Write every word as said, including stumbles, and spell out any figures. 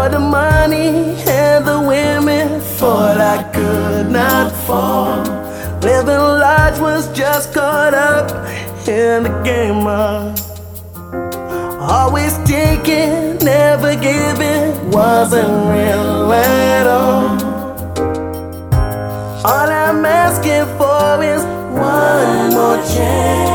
for the money and the women, thought I could not fall. Living large was just caught up in the game of always taking, never giving, wasn't real at all. All I'm asking for is one more chance.